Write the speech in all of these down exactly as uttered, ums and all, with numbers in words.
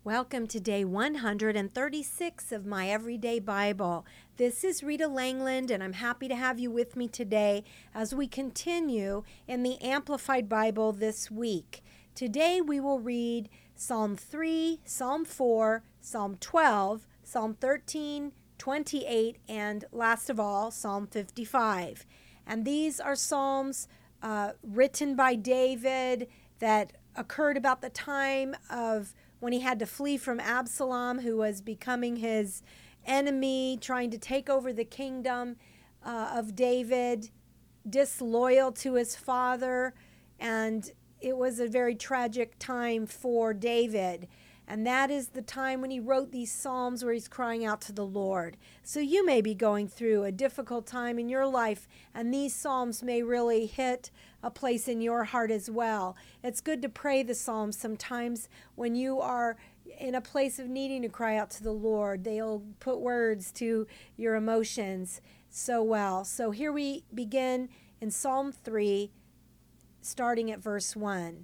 Welcome to day one hundred thirty-six of my Everyday Bible. This is Rita Langland, and I'm happy to have you with me today as we continue in the Amplified Bible this week. Today we will read Psalm three, Psalm four, Psalm twelve, Psalm thirteen, twenty-eight, and last of all, Psalm fifty-five. And these are psalms uh, written by David that occurred about the time of when he had to flee from Absalom, who was becoming his enemy, trying to take over the kingdom uh, of David, disloyal to his father. And it was a very tragic time for David. And that is the time when he wrote these psalms where he's crying out to the Lord. So you may be going through a difficult time in your life, and these psalms may really hit a place in your heart as well. It's good to pray the psalms sometimes when you are in a place of needing to cry out to the Lord. They'll put words to your emotions so well. So here we begin in Psalm three, starting at verse one.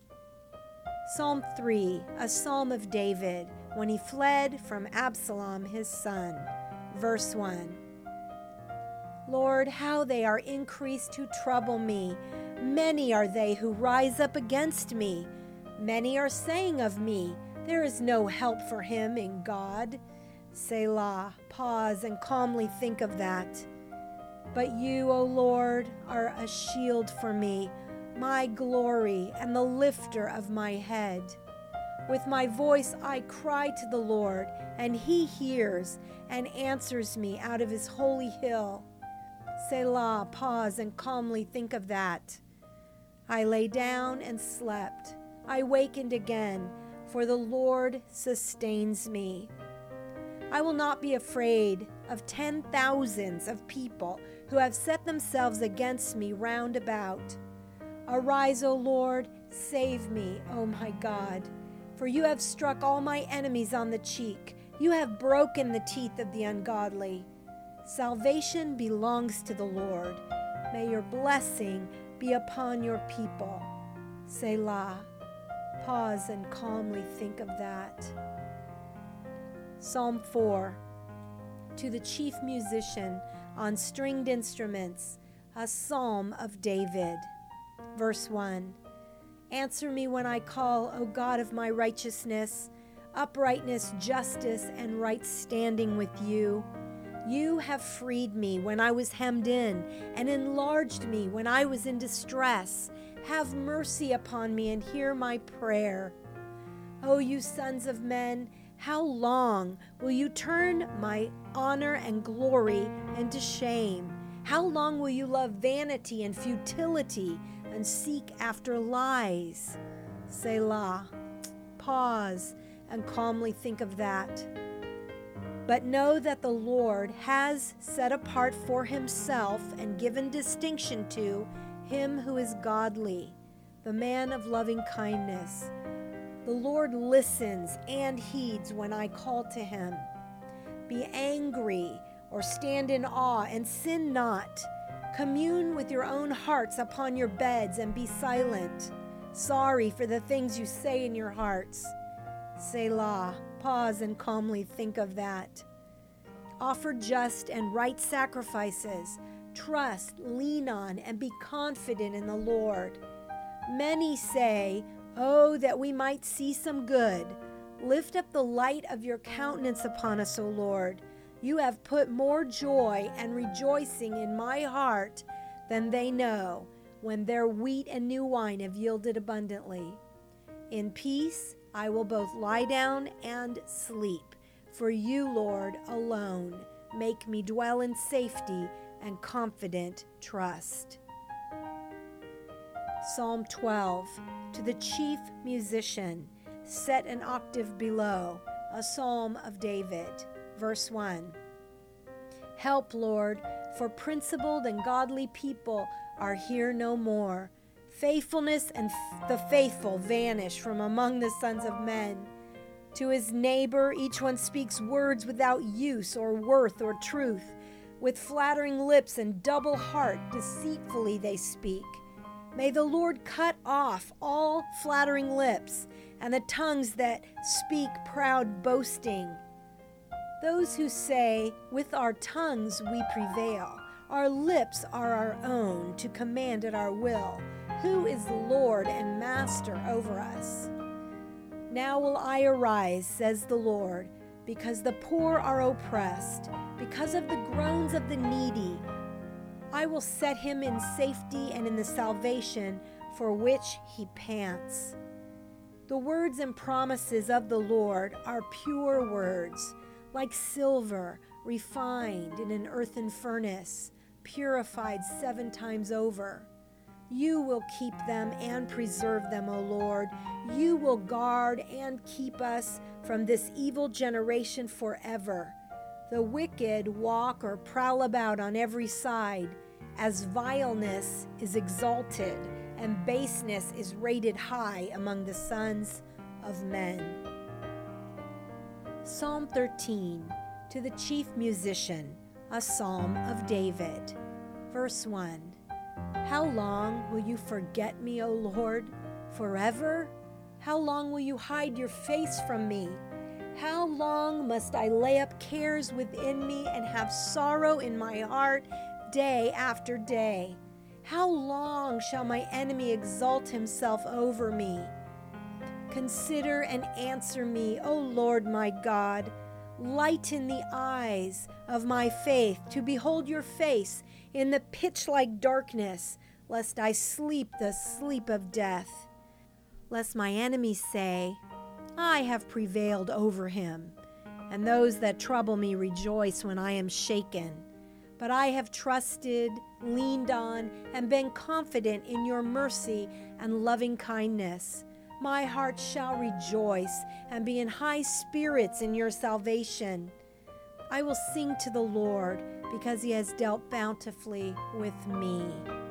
Psalm three, a psalm of David when he fled from Absalom his son. Verse one. Lord, how they are increased who trouble me. Many are they who rise up against me. Many are saying of me, there is no help for him in God. Selah, pause and calmly think of that. But you, O Lord, are a shield for me, my glory and the lifter of my head. With my voice I cry to the Lord, and he hears and answers me out of his holy hill. Selah, pause and calmly think of that. I lay down and slept. I wakened again, for the Lord sustains me. I will not be afraid of ten thousands of people who have set themselves against me round about. Arise, O Lord, save me, O my God. For you have struck all my enemies on the cheek. You have broken the teeth of the ungodly. Salvation belongs to the Lord. May your blessing be upon your people. Selah. Pause and calmly think of that. Psalm four. To the chief musician on stringed instruments, a psalm of David. Verse one. Answer me when I call, O God of my righteousness, uprightness, justice, and right standing with you. You have freed me when I was hemmed in, and enlarged me when I was in distress. Have mercy upon me and hear my prayer. O you sons of men, how long will you turn my honor and glory into shame? How long will you love vanity and futility and seek after lies? Selah. Pause and calmly think of that. But know that the Lord has set apart for himself and given distinction to him who is godly, the man of loving kindness. The Lord listens and heeds when I call to him. Be angry or stand in awe and sin not. Commune with your own hearts upon your beds and be silent. Sorry for the things you say in your hearts. Selah. Pause and calmly think of that. Offer just and right sacrifices. Trust, lean on, and be confident in the Lord. Many say, oh, that we might see some good. Lift up the light of your countenance upon us, O Lord. You have put more joy and rejoicing in my heart than they know, when their wheat and new wine have yielded abundantly. In peace I will both lie down and sleep, for you, Lord, alone make me dwell in safety and confident trust. Psalm twelve, to the chief musician, set an octave below, a psalm of David. Verse one. Help, Lord, for principled and godly people are here no more. Faithfulness and f- the faithful vanish from among the sons of men. To his neighbor, each one speaks words without use or worth or truth. With flattering lips and double heart, deceitfully they speak. May the Lord cut off all flattering lips and the tongues that speak proud boasting. Those who say, with our tongues we prevail, our lips are our own to command at our will. Who is Lord and Master over us? Now will I arise, says the Lord, because the poor are oppressed, because of the groans of the needy. I will set him in safety and in the salvation for which he pants. The words and promises of the Lord are pure words, like silver refined in an earthen furnace, purified seven times over. You will keep them and preserve them, O Lord. You will guard and keep us from this evil generation forever. The wicked walk or prowl about on every side, as vileness is exalted and baseness is rated high among the sons of men. Psalm thirteen, to the chief musician, a psalm of David. Verse one. How long will you forget me, O Lord? Forever? How long will you hide your face from me? How long must I lay up cares within me and have sorrow in my heart day after day? How long shall my enemy exalt himself over me? Consider and answer me, O Lord my God. Lighten the eyes of my faith to behold your face in the pitch-like darkness, lest I sleep the sleep of death. Lest my enemies say, I have prevailed over him, and those that trouble me rejoice when I am shaken. But I have trusted, leaned on, and been confident in your mercy and loving kindness. My heart shall rejoice and be in high spirits in your salvation. I will sing to the Lord because he has dealt bountifully with me.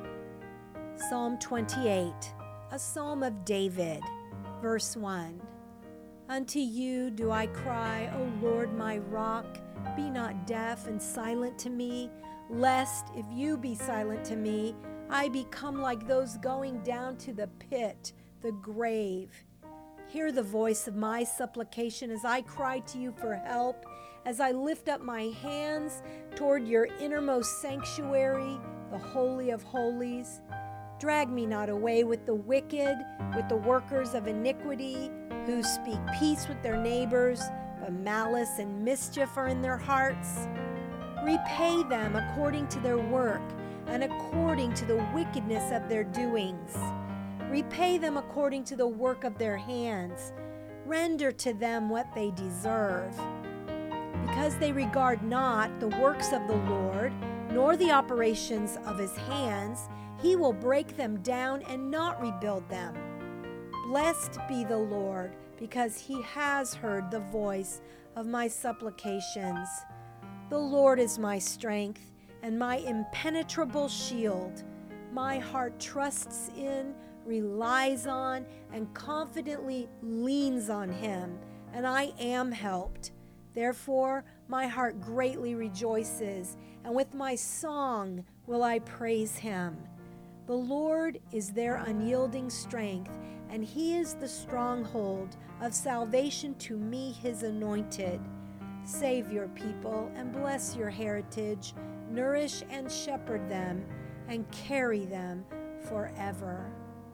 Psalm twenty-eight, a psalm of David, verse one. Unto you do I cry, O Lord my rock. Be not deaf and silent to me, lest, if you be silent to me, I become like those going down to the pit, the grave. Hear the voice of my supplication as I cry to you for help, as I lift up my hands toward your innermost sanctuary, the Holy of Holies. Drag me not away with the wicked, with the workers of iniquity, who speak peace with their neighbors, but malice and mischief are in their hearts. Repay them according to their work and according to the wickedness of their doings. Repay them according to the work of their hands. Render to them what they deserve. Because they regard not the works of the Lord, nor the operations of his hands, he will break them down and not rebuild them. Blessed be the Lord, because he has heard the voice of my supplications. The Lord is my strength and my impenetrable shield. My heart trusts in, relies on, and confidently leans on him, and I am helped. Therefore, my heart greatly rejoices, and with my song will I praise him. The Lord is their unyielding strength, and he is the stronghold of salvation to me, his anointed. Save your people and bless your heritage. Nourish and shepherd them and carry them forever.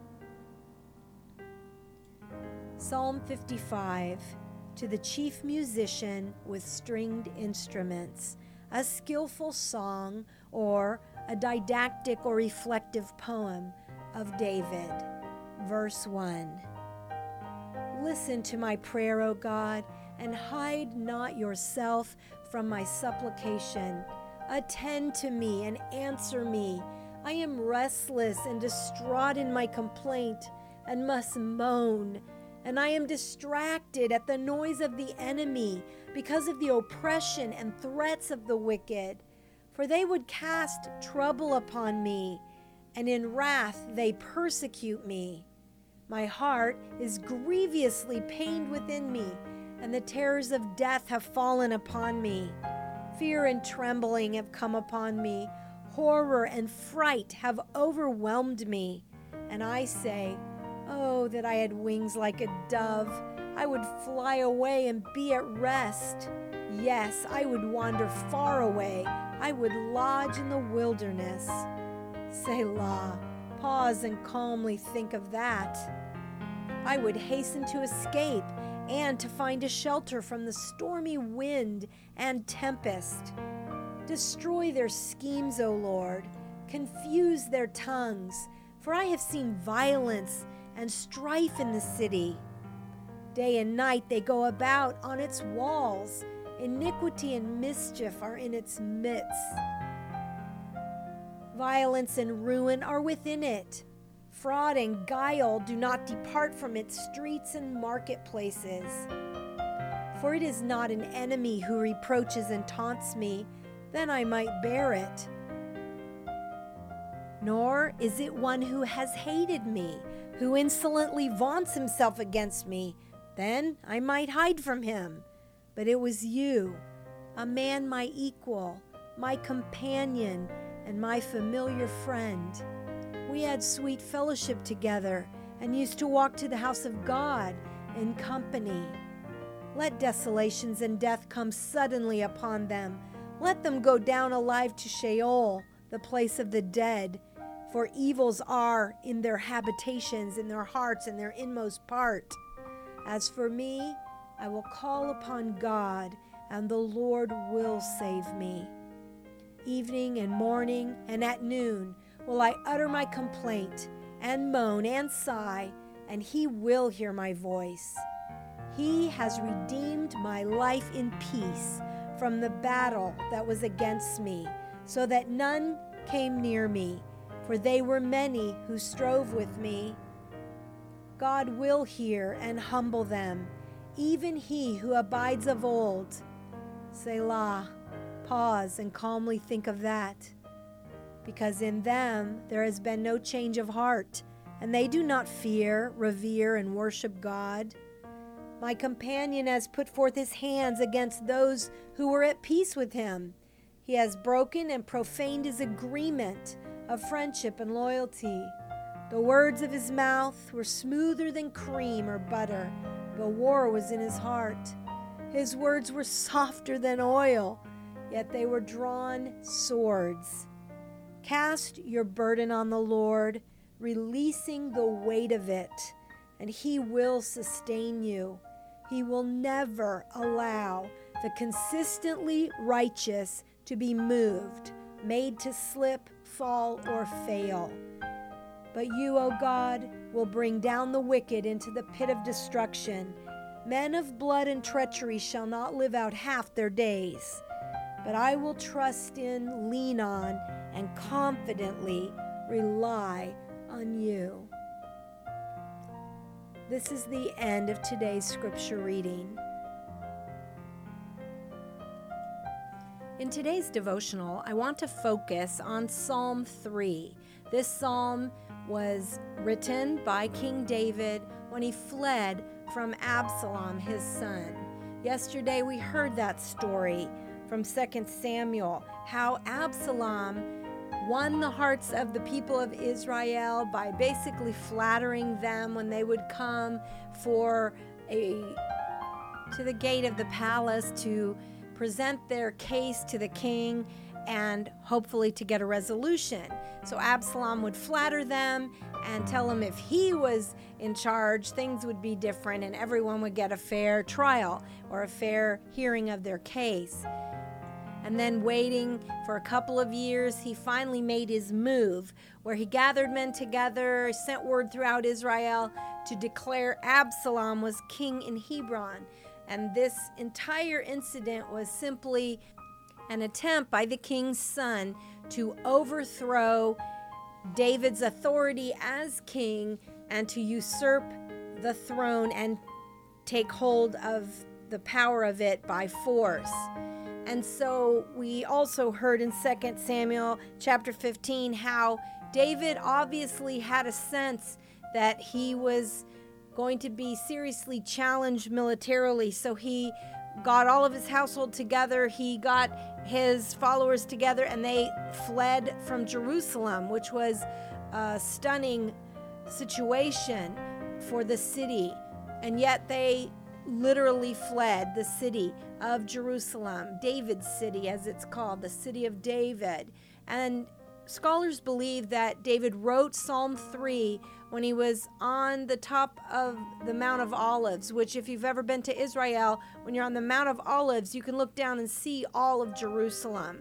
Psalm fifty-five, to the chief musician with stringed instruments, a skillful song or a didactic or reflective poem of David. Verse one. Listen to my prayer, O God, and hide not yourself from my supplication. Attend to me and answer me. I am restless and distraught in my complaint and must moan. And I am distracted at the noise of the enemy because of the oppression and threats of the wicked. For they would cast trouble upon me, and in wrath they persecute me. My heart is grievously pained within me, and the terrors of death have fallen upon me. Fear and trembling have come upon me. Horror and fright have overwhelmed me. And I say, Oh, that I had wings like a dove. I would fly away and be at rest. Yes, I would wander far away. I would lodge in the wilderness. Selah. Pause and calmly think of that. I would hasten to escape and to find a shelter from the stormy wind and tempest. Destroy their schemes, O Lord. Confuse their tongues, for I have seen violence and strife in the city. Day and night they go about on its walls. Iniquity and mischief are in its midst. Violence and ruin are within it. Fraud and guile do not depart from its streets and marketplaces. For it is not an enemy who reproaches and taunts me, then I might bear it. Nor is it one who has hated me, who insolently vaunts himself against me, then I might hide from him. But it was you, a man my equal, my companion, and my familiar friend. We had sweet fellowship together and used to walk to the house of God in company. Let desolations and death come suddenly upon them. Let them go down alive to Sheol, the place of the dead. For evils are in their habitations, in their hearts, in their inmost part. As for me, I will call upon God, and the Lord will save me. Evening and morning and at noon will I utter my complaint and moan and sigh, and he will hear my voice. He has redeemed my life in peace from the battle that was against me, so that none came near me, for they were many who strove with me. God will hear and humble them, even he who abides of old. Selah. Pause and calmly think of that. Because in them there has been no change of heart, and they do not fear, revere, and worship God. My companion has put forth his hands against those who were at peace with him. He has broken and profaned his agreement of friendship and loyalty. The words of his mouth were smoother than cream or butter, but war was in his heart. His words were softer than oil, yet they were drawn swords. Cast your burden on the Lord, releasing the weight of it, and he will sustain you. He will never allow the consistently righteous to be moved, made to slip, fall, or fail. But you, O God, will bring down the wicked into the pit of destruction. Men of blood and treachery shall not live out half their days. But I will trust in, lean on, and confidently rely on you. This is the end of today's scripture reading. In today's devotional, I want to focus on Psalm three. This psalm was written by King David when he fled from Absalom, his son. Yesterday we heard that story from Second Samuel, how Absalom won the hearts of the people of Israel by basically flattering them when they would come for a to the gate of the palace to present their case to the king and hopefully to get a resolution. So Absalom would flatter them and tell them if he was in charge, things would be different and everyone would get a fair trial or a fair hearing of their case. And then waiting for a couple of years, he finally made his move where he gathered men together, sent word throughout Israel to declare Absalom was king in Hebron. And this entire incident was simply an attempt by the king's son to overthrow David's authority as king and to usurp the throne and take hold of the power of it by force. And so we also heard in Second Samuel chapter fifteen how David obviously had a sense that he was going to be seriously challenged militarily. So he got all of his household together, he got his followers together, and they fled from Jerusalem, which was a stunning situation. for the city, and yet they literally fled the city of Jerusalem, David's city as it's called, the city of David. And scholars believe that David wrote Psalm three when he was on the top of the Mount of Olives, which if you've ever been to Israel, when you're on the Mount of Olives, you can look down and see all of Jerusalem.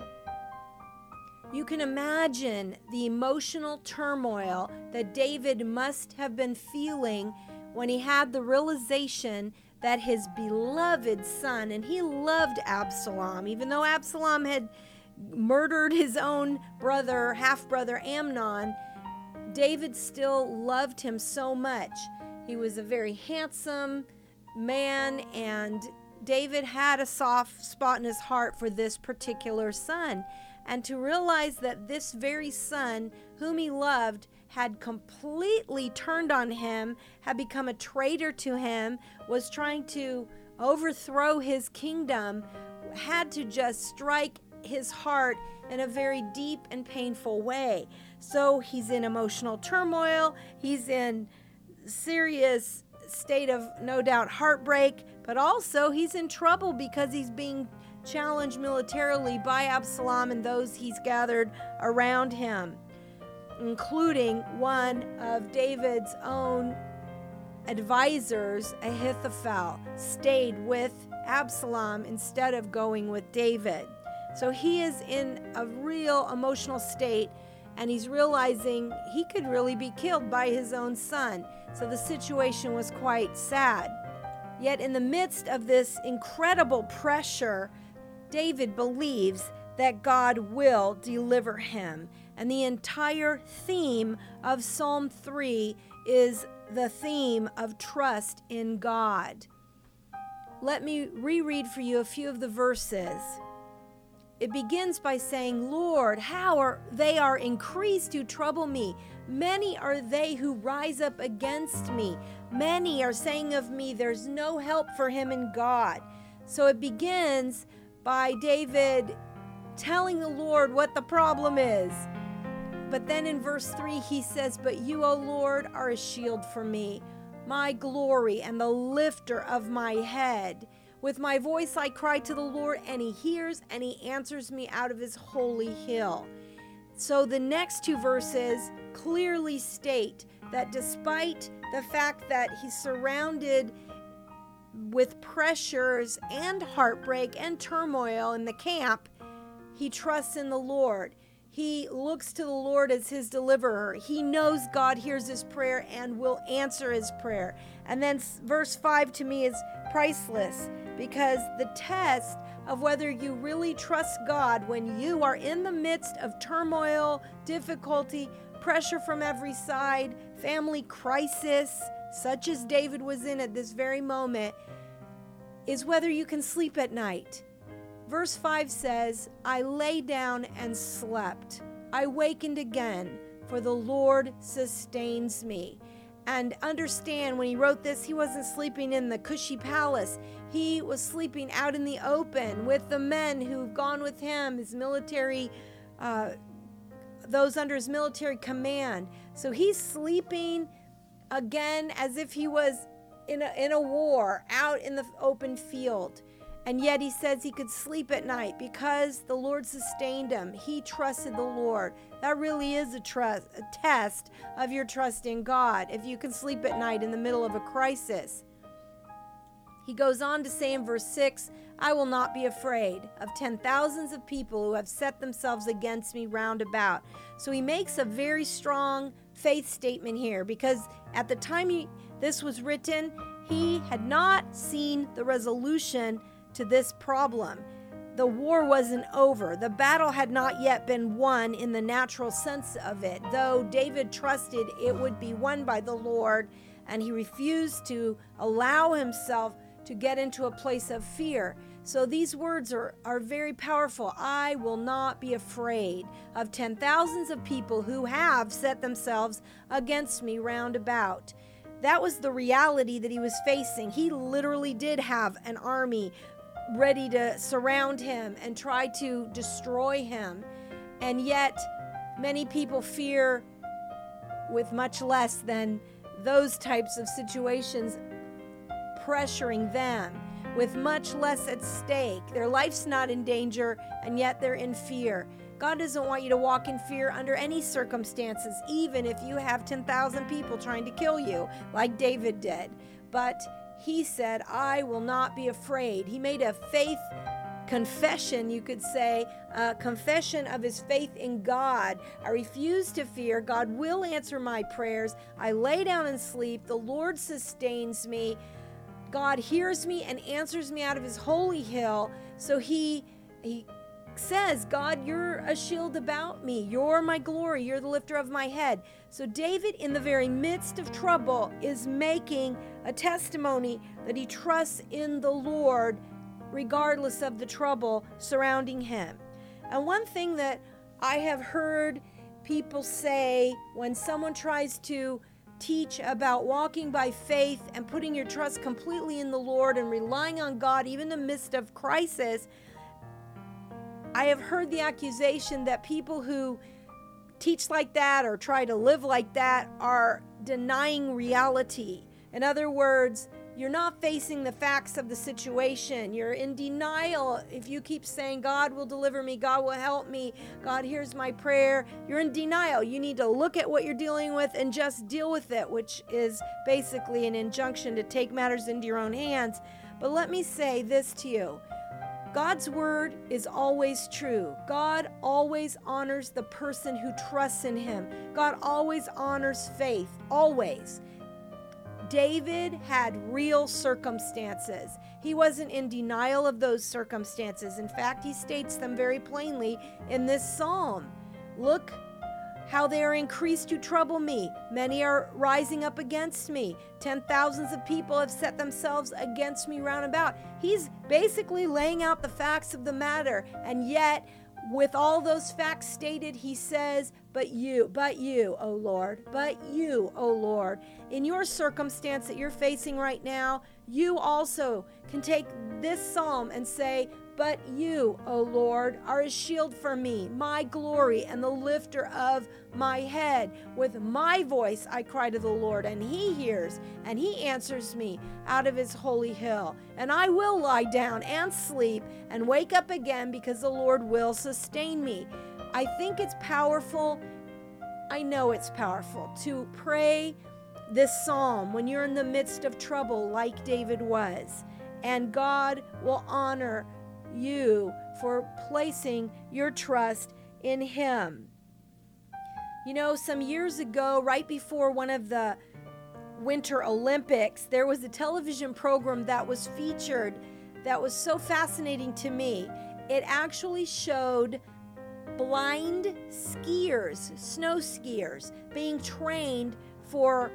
You can imagine the emotional turmoil that David must have been feeling when he had the realization that his beloved son, and he loved Absalom, even though Absalom had murdered his own brother, half-brother Amnon, David still loved him so much. He was a very handsome man, and David had a soft spot in his heart for this particular son. And to realize that this very son, whom he loved, had completely turned on him, had become a traitor to him, was trying to overthrow his kingdom, had to just strike his heart in a very deep and painful way. So he's in emotional turmoil. He's in serious state of, no doubt, heartbreak, but also he's in trouble because he's being challenged militarily by Absalom and those he's gathered around him, including one of David's own advisors, Ahithophel, stayed with Absalom instead of going with David. So he is in a real emotional state, and he's realizing he could really be killed by his own son. So the situation was quite sad. Yet in the midst of this incredible pressure, David believes that God will deliver him. And the entire theme of Psalm three is the theme of trust in God. Let me reread for you a few of the verses. It begins by saying, Lord, how are they are increased who trouble me. Many are they who rise up against me. Many are saying of me, there's no help for him in God. So it begins by David telling the Lord what the problem is. But then in verse three, he says, but you, O Lord, are a shield for me, my glory and the lifter of my head. With my voice I cry to the Lord, and he hears and he answers me out of his holy hill. So the next two verses clearly state that despite the fact that he's surrounded with pressures and heartbreak and turmoil in the camp, he trusts in the Lord. He looks to the Lord as his deliverer. He knows God hears his prayer and will answer his prayer. And then verse five to me is priceless, because the test of whether you really trust God when you are in the midst of turmoil, difficulty, pressure from every side, family crisis, such as David was in at this very moment, is whether you can sleep at night. Verse five says, I lay down and slept. I wakened again, for the Lord sustains me. And understand, when he wrote this, he wasn't sleeping in the cushy palace. He was sleeping out in the open with the men who've gone with him, his military, uh, those under his military command. So he's sleeping again as if he was in a, in a war out in the open field. And yet he says he could sleep at night because the Lord sustained him. He trusted the Lord. That really is a trust, a test of your trust in God, if you can sleep at night in the middle of a crisis. He goes on to say in verse six, I will not be afraid of ten thousands of people who have set themselves against me round about. So he makes a very strong faith statement here, because at the time he, this was written, he had not seen the resolution to this problem. The war wasn't over. The battle had not yet been won in the natural sense of it, though David trusted it would be won by the Lord, and he refused to allow himself to get into a place of fear. So these words are, are very powerful. I will not be afraid of ten thousands of people who have set themselves against me round about. That was the reality that he was facing. He literally did have an army ready to surround him and try to destroy him. And yet, many people fear with much less than those types of situations pressuring them with much less at stake. Their life's not in danger, and yet they're in fear. God doesn't want you to walk in fear under any circumstances, even if you have ten thousand people trying to kill you, like David did. But he said, I will not be afraid. He made a faith confession, you could say, a confession of his faith in God. I refuse to fear. God will answer my prayers. I lay down and sleep. The Lord sustains me. God hears me and answers me out of his holy hill. So he he says, God, you're a shield about me. You're my glory. You're the lifter of my head. So David, in the very midst of trouble, is making a testimony that he trusts in the Lord regardless of the trouble surrounding him. And one thing that I have heard people say when someone tries to teach about walking by faith and putting your trust completely in the Lord and relying on God even in the midst of crisis, I have heard the accusation that people who teach like that or try to live like that are denying reality. In other words, you're not facing the facts of the situation. You're in denial if you keep saying, God will deliver me, God will help me, God hears my prayer. You're in denial. You need to look at what you're dealing with and just deal with it, which is basically an injunction to take matters into your own hands. But let me say this to you. God's word is always true. God always honors the person who trusts in him. God always honors faith, always. David had real circumstances. He wasn't in denial of those circumstances. In fact, he states them very plainly in this psalm. Look how they are increased to trouble me. Many are rising up against me. Ten thousands of people have set themselves against me round about. He's basically laying out the facts of the matter. And yet, with all those facts stated, he says, but you, but you, O Lord, but you, O Lord. In your circumstance that you're facing right now, you also can take this psalm and say, but you, O Lord, are a shield for me, my glory, and the lifter of my head. With my voice I cry to the Lord, and he hears, and he answers me out of his holy hill. And I will lie down and sleep and wake up again, because the Lord will sustain me. I think it's powerful, I know it's powerful, to pray this psalm when you're in the midst of trouble like David was. And God will honor you for placing your trust in him. You know, some years ago, right before one of the Winter Olympics, there was a television program that was featured that was so fascinating to me. It actually showed blind skiers, snow skiers, being trained for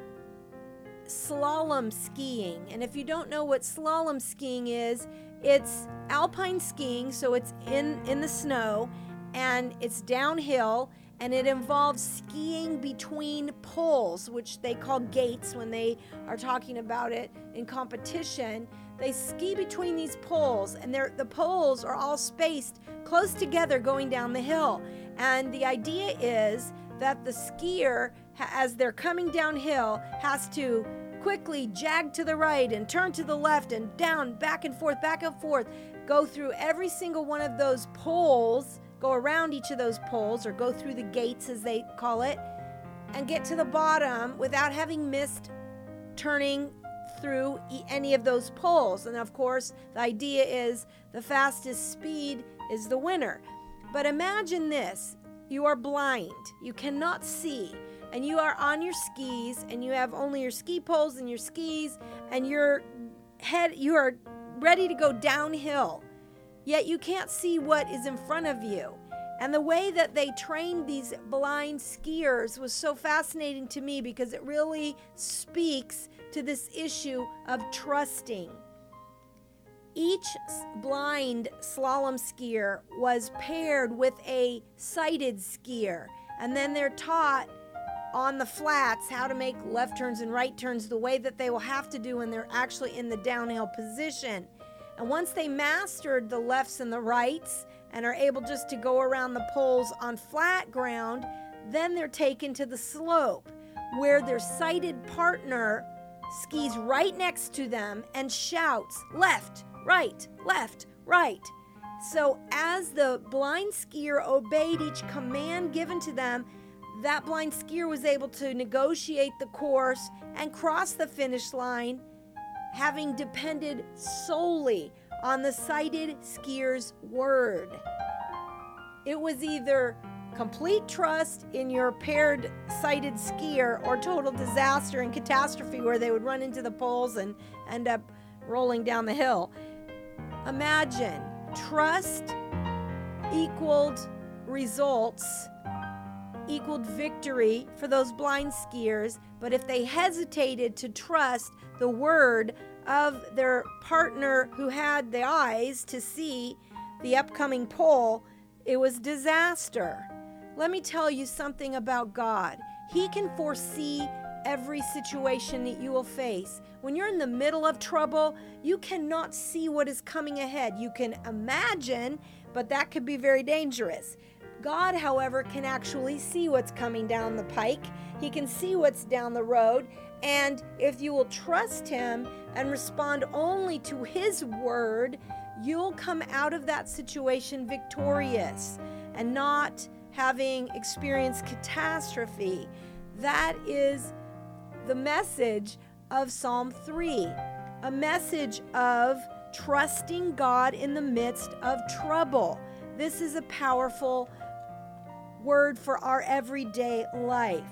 slalom skiing. And if you don't know what slalom skiing is, it's alpine skiing, so it's in, in the snow, and it's downhill, and it involves skiing between poles, which they call gates when they are talking about it in competition. They ski between these poles, and they're, the poles are all spaced close together going down the hill. And the idea is that the skier, as they're coming downhill, has to quickly jag to the right and turn to the left and down, back and forth, back and forth, go through every single one of those poles, go around each of those poles, or go through the gates as they call it, and get to the bottom without having missed turning through any of those poles. And of course, the idea is the fastest speed is the winner. But imagine this, you are blind, you cannot see, and you are on your skis, and you have only your ski poles and your skis, and your head, you are ready to go downhill, yet you can't see what is in front of you. And the way that they trained these blind skiers was so fascinating to me, because it really speaks to this issue of trusting. Each blind slalom skier was paired with a sighted skier, and then they're taught on the flats how to make left turns and right turns the way that they will have to do when they're actually in the downhill position. And once they mastered the lefts and the rights and are able just to go around the poles on flat ground, then they're taken to the slope. where their sighted partner skis right next to them and shouts, left, right, left, right. So as the blind skier obeyed each command given to them, that blind skier was able to negotiate the course and cross the finish line, having depended solely on the sighted skier's word. It was either complete trust in your paired sighted skier or total disaster and catastrophe where they would run into the poles and end up rolling down the hill. Imagine trust equaled results, equaled victory for those blind skiers, but if they hesitated to trust the word of their partner who had the eyes to see the upcoming pole, it was disaster. Let me tell you something about God. He can foresee every situation that you will face. When you're in the middle of trouble, you cannot see what is coming ahead. You can imagine, but that could be very dangerous. God, however, can actually see what's coming down the pike. He can see what's down the road. And if you will trust Him and respond only to His word, you'll come out of that situation victorious and not having experienced catastrophe. That is the message of Psalm three, a message of trusting God in the midst of trouble. This is a powerful word for our everyday life.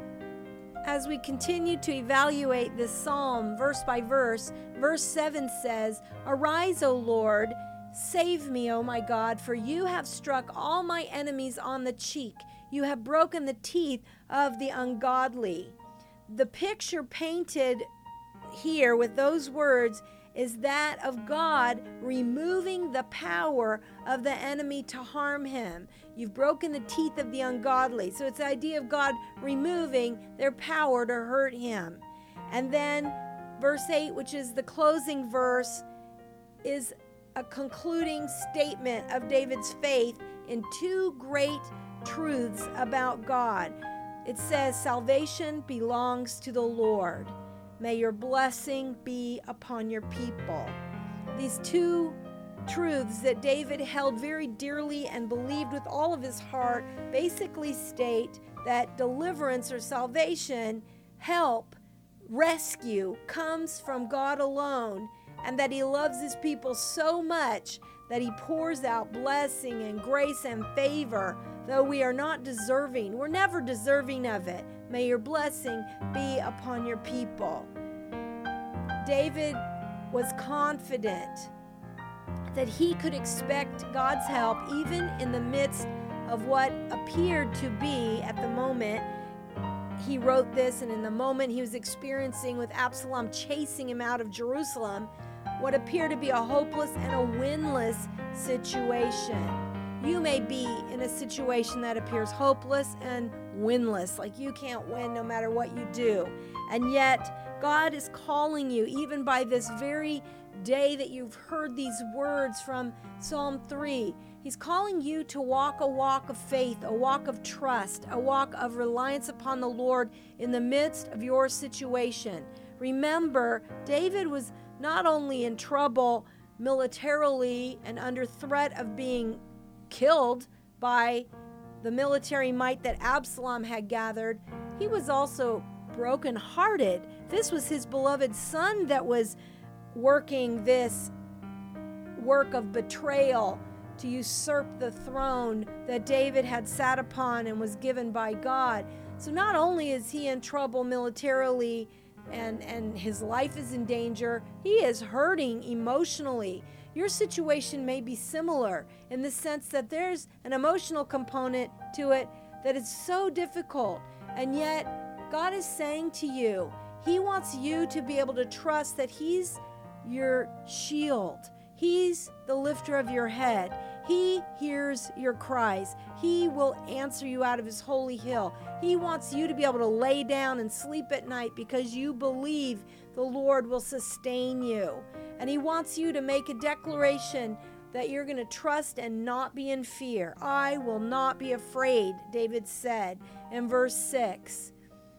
As we continue to evaluate this psalm verse by verse, verse seven says, "Arise, O Lord, save me, O my God, for you have struck all my enemies on the cheek. You have broken the teeth of the ungodly." The picture painted here with those words is that of God removing the power of the enemy to harm him. You've broken the teeth of the ungodly. So it's the idea of God removing their power to hurt him. And then verse eight, which is the closing verse, is a concluding statement of David's faith in two great truths about God. It says, "Salvation belongs to the Lord. May your blessing be upon your people." These two truths that David held very dearly and believed with all of his heart basically state that deliverance or salvation, help, rescue comes from God alone, and that He loves His people so much that He pours out blessing and grace and favor, though we are not deserving. We're never deserving of it. May your blessing be upon your people. David was confident that he could expect God's help even in the midst of what appeared to be, at the moment he wrote this and in the moment he was experiencing with Absalom chasing him out of Jerusalem, what appeared to be a hopeless and a winless situation. You may be in a situation that appears hopeless and winless, like you can't win no matter what you do. And yet, God is calling you, even by this very day that you've heard these words from Psalm three. He's calling you to walk a walk of faith, a walk of trust, a walk of reliance upon the Lord in the midst of your situation. Remember, David was not only in trouble militarily and under threat of being killed by the military might that Absalom had gathered, he was also brokenhearted. This was his beloved son that was working this work of betrayal to usurp the throne that David had sat upon and was given by God. So not only is he in trouble militarily and, and his life is in danger, he is hurting emotionally. Your situation may be similar in the sense that there's an emotional component to it that is so difficult. And yet God is saying to you, He wants you to be able to trust that He's your shield. He's the lifter of your head. He hears your cries. He will answer you out of His holy hill. He wants you to be able to lay down and sleep at night because you believe the Lord will sustain you. And He wants you to make a declaration that you're going to trust and not be in fear. "I will not be afraid," David said in verse six.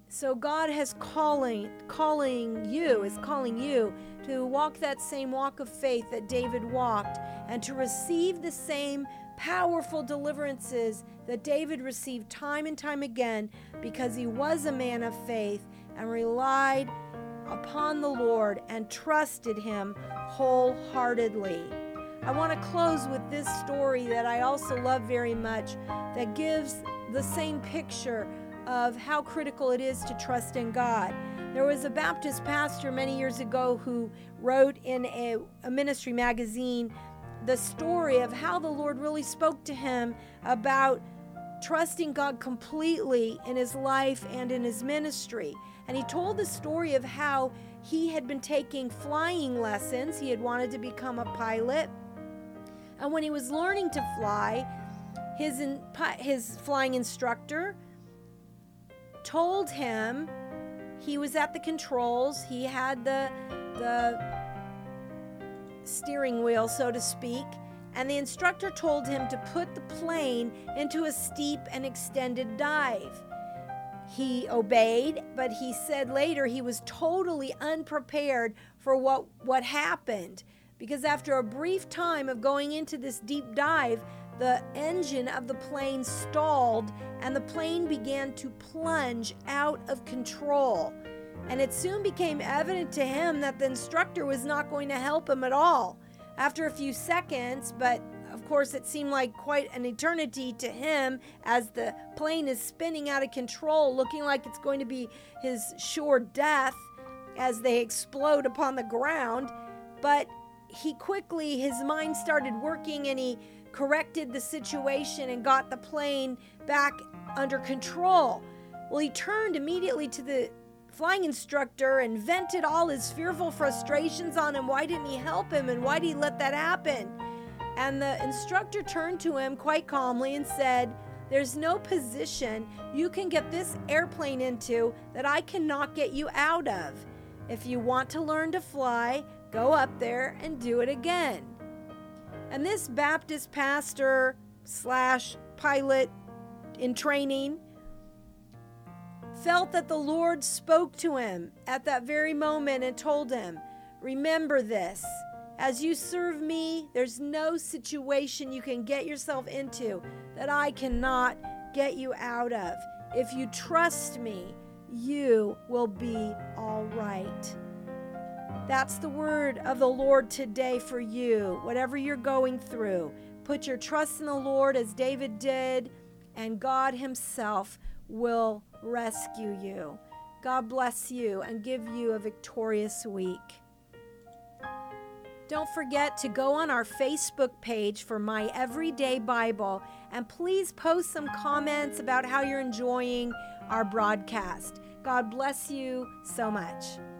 So God has calling calling you, is calling you to walk that same walk of faith that David walked and to receive the same powerful deliverances that David received time and time again because he was a man of faith and relied upon the Lord and trusted him wholeheartedly. I want to close with this story that I also love very much that gives the same picture of how critical it is to trust in God. There was a Baptist pastor many years ago who wrote in a, a ministry magazine the story of how the Lord really spoke to him about trusting God completely in his life and in his ministry. And he told the story of how he had been taking flying lessons. He had wanted to become a pilot. And when he was learning to fly, his, in, his flying instructor told him, he was at the controls, he had the, the steering wheel, so to speak, and the instructor told him to put the plane into a steep and extended dive. He obeyed, but he said later he was totally unprepared for what, what happened, because after a brief time of going into this deep dive, the engine of the plane stalled and the plane began to plunge out of control. And it soon became evident to him that the instructor was not going to help him at all. After a few seconds, but of course it seemed like quite an eternity to him as the plane is spinning out of control, looking like it's going to be his sure death as they explode upon the ground. But he quickly, his mind started working and he corrected the situation and got the plane back under control. Well, he turned immediately to the flying instructor and vented all his fearful frustrations on him. Why didn't he help him and why did he let that happen? And the instructor turned to him quite calmly and said, "There's no position you can get this airplane into that I cannot get you out of. If you want to learn to fly, go up there and do it again." And this Baptist pastor slash pilot in training felt that the Lord spoke to him at that very moment and told him, "Remember this, as you serve me, there's no situation you can get yourself into that I cannot get you out of. If you trust me, you will be all right." That's the word of the Lord today for you. Whatever you're going through, put your trust in the Lord as David did, and God himself will rescue you. God bless you and give you a victorious week. Don't forget to go on our Facebook page for My Everyday Bible, and please post some comments about how you're enjoying our broadcast. God bless you so much.